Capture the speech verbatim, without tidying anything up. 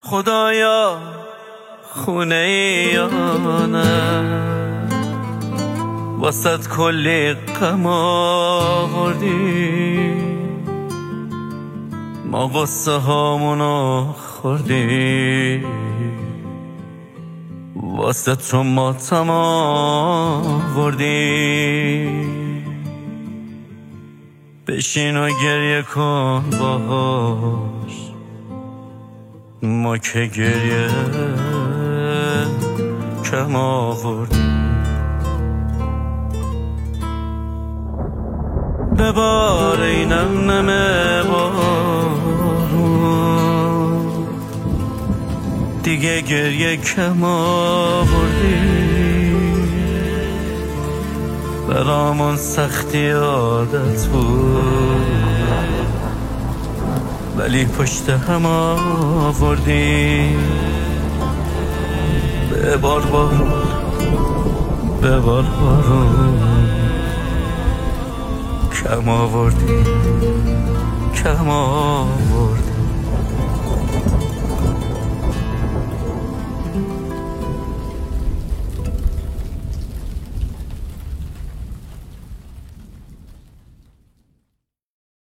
خدایا خونه یا نه واسط کلی غم آوردی، ما غصه هامونو خوردی، واسط تو ماتم آوردی. بشین و گریه کن باهاش، ما که گریه کم آوردیم. ببار اینم نمه بارون، دیگه گریه کم آوردی. برامون سختی عادت بود، ولی پشت هم آوردی. ببار بارون، ببار بارون، کم آوردی، کم آوردی.